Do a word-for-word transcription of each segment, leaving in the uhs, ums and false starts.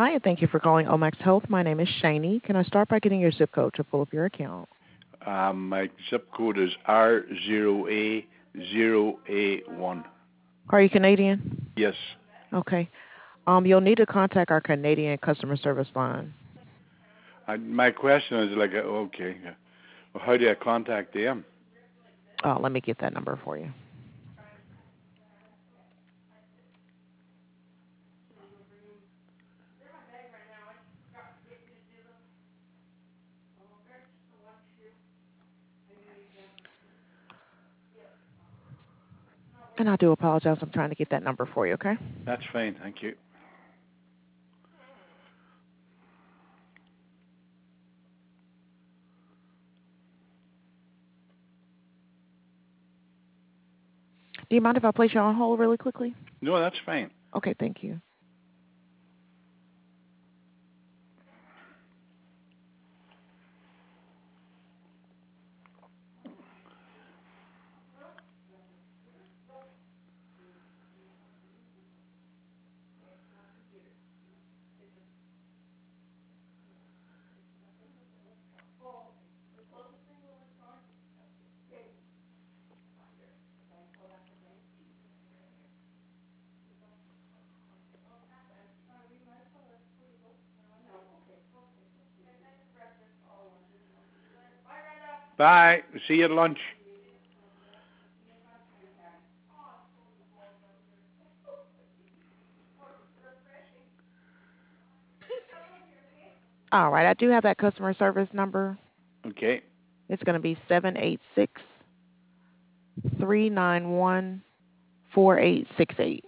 Hi, and thank you for calling Omax Health. My name is Shani. Can I start by getting your zip code to pull up your account? Um, my zip code is R zero A zero A one. Are you Canadian? Yes. Okay. Um, you'll need to contact our Canadian customer service line. I, my question is like, uh, okay, uh, well, how do I contact them? Oh, let me get that number for you. And I do apologize. I'm trying to get that number for you, okay? That's fine, thank you. Do you mind if I place you on hold really quickly? No, that's fine. Okay, thank you. Bye. See you at lunch. All right, I do have that customer service number. Okay. It's going to be seven eight six, three nine one, four eight six eight.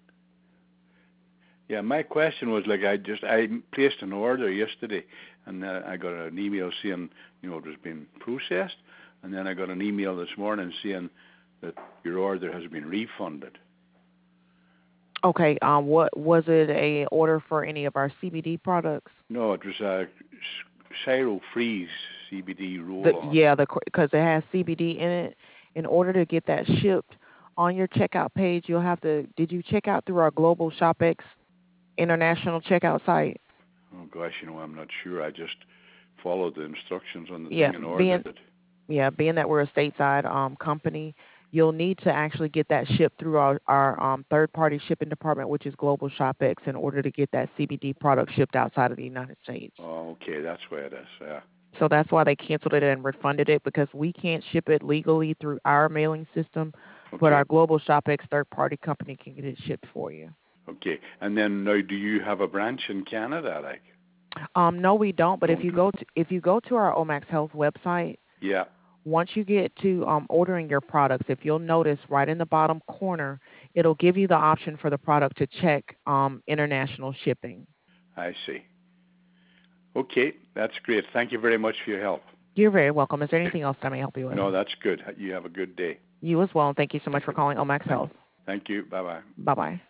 Yeah, my question was like I just I placed an order yesterday, and uh, I got an email saying you know it was being processed, and then I got an email this morning saying that your order has been refunded. Okay, um, what was it a order for any of our C B D products? No, it was a Cyro Freeze C B D The, roll-on. yeah, the because it has C B D in it. In order to get that shipped on your checkout page, you'll have to. Did you check out through our Global ShopX international checkout site? Oh gosh, you know I'm not sure. I just followed the instructions on the Yeah, thing and ordered being it. yeah, being that we're a stateside um company, you'll need to actually get that shipped through our our um third party shipping department, which is Global ShopX, in order to get that C B D product shipped outside of the United States. Oh, okay, that's why it is. Yeah. So that's why they canceled it and refunded it, because we can't ship it legally through our mailing system, but Okay. our Global ShopX third-party company can get it shipped for you. Okay. And then now, do you have a branch in Canada, like? Um, no, we don't. But if Don't you you? go to if you go to our Omax Health website, Yeah. once you get to um, ordering your products, if you'll notice right in the bottom corner, it'll give you the option for the product to check um, international shipping. I see. Okay, that's great. Thank you very much for your help. You're very welcome. Is there anything else I may help you with? No, that's good. You have a good day. You as well, and thank you so much for calling Omax Thank, Health. thank you. Bye bye. Bye bye.